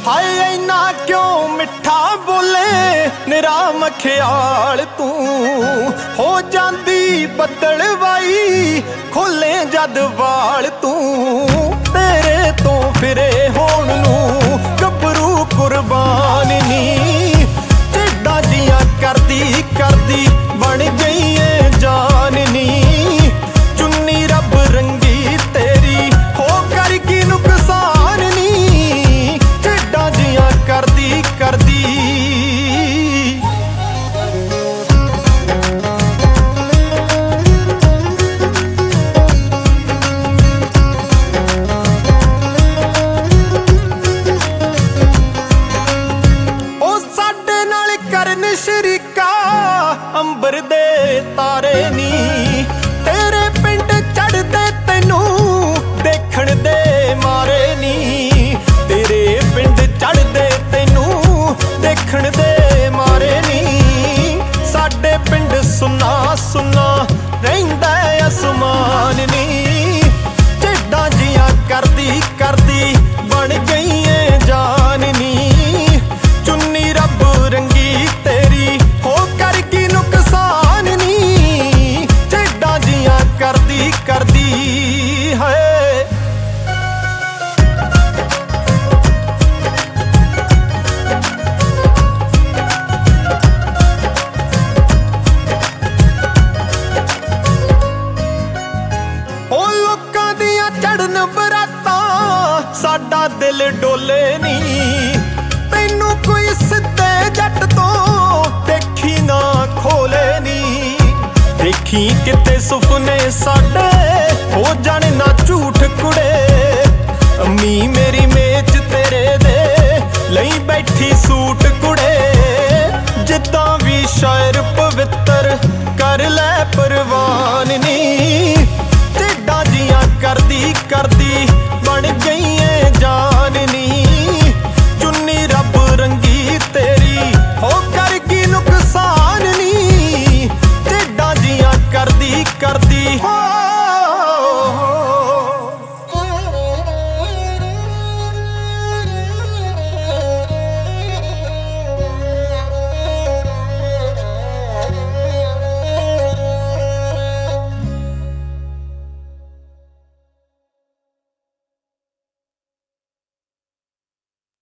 ਹਾਏ ਇੰਨਾ ਕਿਉਂ ਮਿੱਠਾ ਬੋਲੇ ਨਿਰਾ ਮਖਿਆਲ ਤੂੰ ਹੋ ਜਾਂਦੀ ਬੱਦਲਵਾਈ ਖੋਲੇ ਜਦ ਵਾਲ ਤੂੰ ਤੇਰੇ ਤੋਂ ਫਿਰੇ ਹੋਣ ਨੂੰ ਗੱਭਰੂ ਕੁਰਬਾਨ ਨੀ ਢਿੱਡਾਂ ਜੀਆਂ ਕਰਦੀ ਕਰਦੀ ਬਣ ਗਈ ਏ ਜਾਨ ਨੀ ਚੁੰਨੀ ਰੱਬ ਰੰਗੀ ਤੇਰੀ ਹੋ ਕਰ ਕੀ ਨੁਕਸਾਨ ਨੀ ਢਿੱਡਾਂ ਜੀਆਂ ਕਰਦੀ ਕਰਦੀ ਸ਼ਰੀਕਾ ਅੰਬਰ ਦੇ ਤਾਰੇ ਨੀ ਤੇਰੇ ਪਿੰਡ ਚੜਦੇ ਤੈਨੂੰ ਦੇਖਣ ਦੇ ਮਾਰੇ ਨੀ ਤੇਰੇ ਪਿੰਡ ਚੜਦੇ ਤੈਨੂੰ ਦੇਖਣ ਦੇ ਮਾਰੇ ਨੀ ਸਾਡੇ ਪਿੰਡ ਸੁੰਨਾ ਸੁੰਨਾ ਰਹਿੰਦਾ ਅਸਮਾਨ ਨੀ ਢਿੱਡਾਂ ਜੀਆਂ ਕਰਦੀ ਕਰਦੀ ਬਣ ਗਈ ਏ ਜਾਨ ਨੀ ਚੁੰਨੀ ਰੱਬ ਰੰਗੀ ਤੇਰੀ ਹੋ ਕਰ ਕੀ ਨੁਕਸਾਨ ਨੀ ਢਿੱਡਾਂ ਜੀਆਂ ਕਰਦੀ ਕਰਦੀ ਹੈ ਉਹ ਲੋਕਾਂ ਦੀਆਂ ਚੜਨ ਬਰਾਤਾਂ ਸਾਡਾ ਦਿਲ ਡੋਲੇ ਨੀ ਤੈਨੂੰ ਕੋਈ ਸਿੱਧੇ ਜੱਟ ਤੋਂ ਦੇਖੀ ਨਾ ਖੋਲੇ ਨੀ ਦੇਖੀ ਕਿਤੇ ਸੁਪਨੇ ਸਾਡੇ ਹੋ ਜਾਣ ਨਾ ਝੂਠ ਕੁੜੇ ਅੰਮੀ ਮੇਰੀ ਮੇਚ ਤੇਰੇ ਦੇ ਲਈ ਬੈਠੀ ਸੂਟ ਕੁੜੇ ਜਿੱਦਾਂ ਵੀ ਸ਼ਾਇਰ ਪਵਿੱਤਰ ਕਰ ਲੈ ਪਰਵਾਨ ਨੀ